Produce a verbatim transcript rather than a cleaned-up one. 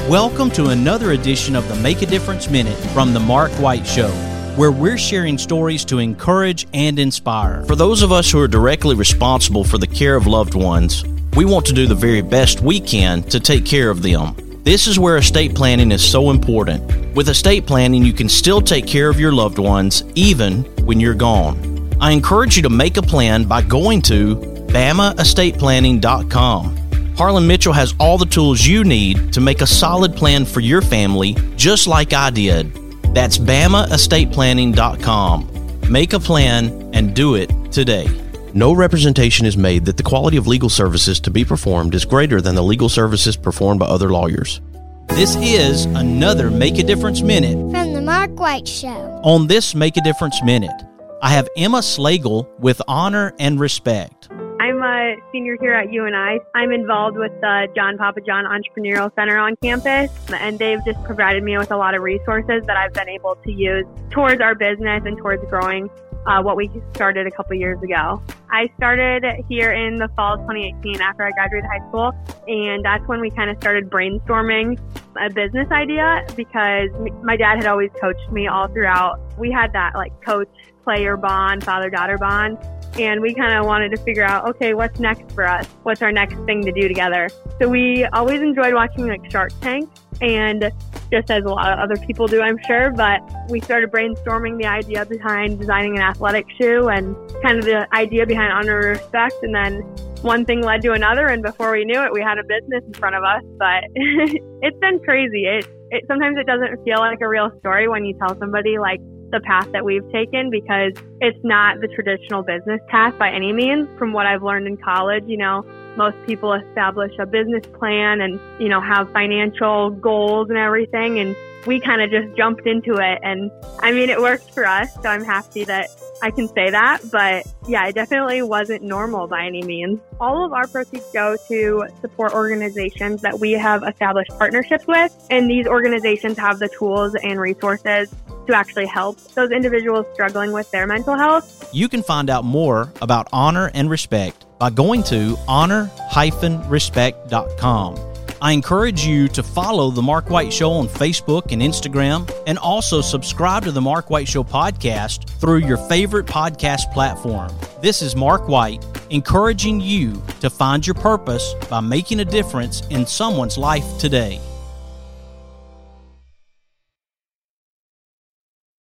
Welcome to another edition of the Make a Difference Minute from The Mark White Show, where we're sharing stories to encourage and inspire. For those of us who are directly responsible for the care of loved ones, we want to do the very best we can to take care of them. This is where estate planning is so important. With estate planning, you can still take care of your loved ones even when you're gone. I encourage you to make a plan by going to bama estate planning dot com. Harlan Mitchell has all the tools you need to make a solid plan for your family, just like I did. That's bama estate planning dot com. Make a plan and do it today. No representation is made that the quality of legal services to be performed is greater than the legal services performed by other lawyers. This is another Make a Difference Minute from The Mark White Show. On this Make a Difference Minute, I have Emma Slagle with Honor and Respect. I'm a senior here at U N I. I'm involved with the John Papa John Entrepreneurial Center on campus, and they've just provided me with a lot of resources that I've been able to use towards our business and towards growing uh, what we started a couple years ago. I started here in the fall of twenty eighteen after I graduated high school, and that's when we kind of started brainstorming a business idea because my dad had always coached me all throughout. We had that like coach-player bond, father-daughter bond. And we kind of wanted to figure out, okay, what's next for us? What's our next thing to do together? So we always enjoyed watching like Shark Tank, and just as a lot of other people do, I'm sure, but we started brainstorming the idea behind designing an athletic shoe and kind of the idea behind Honor and Respect. And then one thing led to another, and before we knew it, we had a business in front of us. But it's been crazy. It, it sometimes it doesn't feel like a real story when you tell somebody like the path that we've taken, because it's not the traditional business path by any means. From what I've learned in college, you know, most people establish a business plan and, you know, have financial goals and everything. And we kind of just jumped into it. And I mean, it worked for us. So I'm happy that I can say that. But yeah, it definitely wasn't normal by any means. All of our proceeds go to support organizations that we have established partnerships with. And these organizations have the tools and resources to actually help those individuals struggling with their mental health. You can find out more about Honor and Respect by going to honor dash respect dot com. I encourage you to follow The Mark White Show on Facebook and Instagram, and also subscribe to The Mark White Show podcast through your favorite podcast platform. This is Mark White, encouraging you to find your purpose by making a difference in someone's life today.